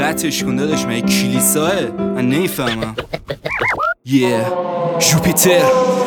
قطعش کن داداش، من کلیساه من نمیفهمم. جوپیتر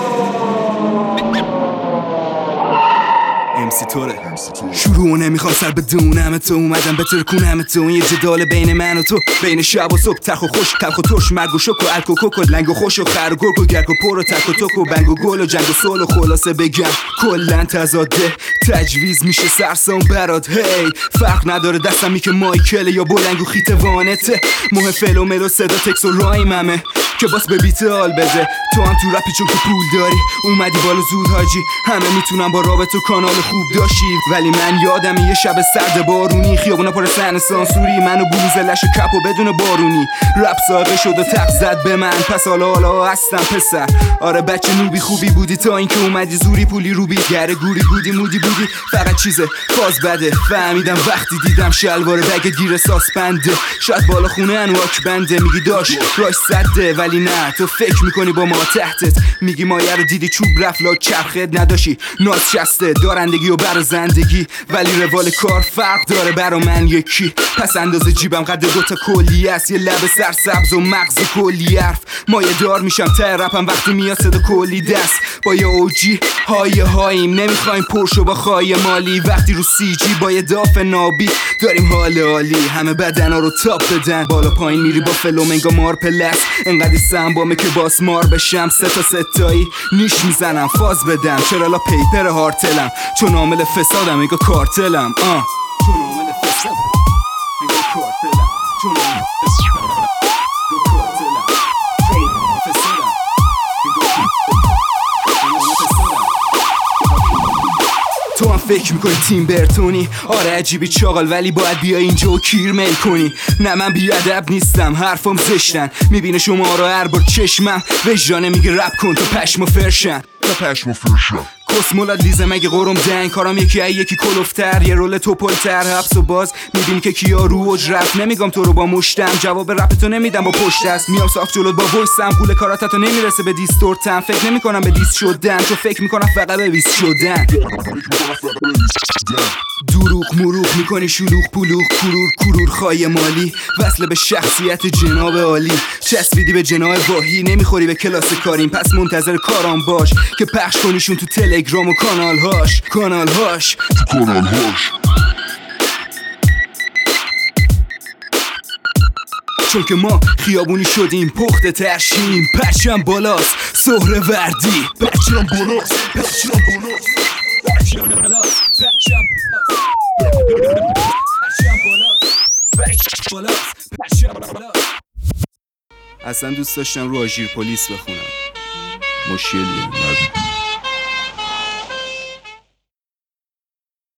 امسی توره شروع نمیخوام سر بدونم تو، اومدم بترکونم تو. یه جدال بین من و تو، بین شب و صبح، ترخ و خوش، تلخ و ترش، مرگ و شک و الک و کوک و لنگ و خوش و خر و گرگ و گرگ و پر و تک و تک و بنگ و گل و جنگ و صلح و خلاصه بگم کلن تضاده تجویز میشه سرسام برات. هی فرق نداره دستمی که مایکل یا بلنگ و خیت وانته. مهم فعل و مل و صدا تکس و رایممه که باس به بیت حال بده. تو هم تو رپی چون که پول داری اومدی بالا زود حاجی. همه میتونم با رابط و کانال خوب داشتی، ولی من یادم یه شب سرد بارونی، خیابونا پر صحنه سانسوری، منو بلوز لش و کپ و بدون بارونی. رپ ساقه شد و تق زد به من، پس حالا هستم پسر. آره بچه نوبی خوبی بودی تا اینکه اومدی زوری پولی روبی گره گوری بودی مودی بودی فقط چیزه فاز بده. فهمیدم وقتی دیدم شلوار بگ گیر ساسپنده، شاید بالا خونه انواک بنده. میگی داش راش سده ولی نه، تو فکر میکنی با ما تحتت. میگی مایه رو دیدی چوب رفت لا چرخت نداشی ناز شسته دارندگی و بر زندگی، ولی روال کار فرق داره برا من یکی. پس اندازه جیبم قد دوتا کلی است، یه لب سرسبز و مغز کلی حرف. مایه دار میشم ته رپم وقتی میاد صدا کلی دست. با یه اوجی هاییم نمیخوایم پرشو با خواهی مالی، وقتی رو سی جی با یه داف نابی داریم حال عالی. همه بدن ها رو تاپ بدن، بالا پایین میری با فلومنگا مار پلس. انقدی سنبامه که باس مار بشم، سه تا ستایی نیش میزنم فاز بدم. چرا لا پیپر هارتلم چون عامل فسادم انگا کارتلم. چون عامل فسادم انگا کارتلم، چون عامل فسادم انگا کارتلم، فسادم انگا تو هم فکر میکنی تیم برتونی. آره عجیبی چاقال ولی باید بیای اینجا و کیر میل کنی. نه من بیادب نیستم حرفم زشتن، میبینه شما رو هر بار چشمم وجدانه میگه رپ کن تا پشم و فرشن. کسمولاد لیزه مگه قرم دنگ کارم یکی کلوفتر، یه رول توپلتر حبس و باز میبینی که کیا رو اوج رفت. نمیگم تو رو با مشتم، جواب رپتو نمیدم با پشت است. میام صاف جلوت با ویسم، پول کاراتتو نمیرسه به دیستورتم. فکر نمیکنم به دیست شدن، تو فکر میکنم فقط به ویست شدن. دروغ مروغ میکنی شلوغ پلوغ کرور خواهی مالی، وصل به شخصیت جناب عالی. چسبیدی به جناب واهی، نمیخوری به کلاس کاریم، پس منتظر کارام باش که پخش کنیشون تو تلگرام و کانالهاش. چون که ما خیابونی شدیم پخته ترشیم. پرچم بالاست سهره وردی، پرچم بالاست اصلا دوست داشتم رو آژیر پلیس بخونم. مشکلیه نداره.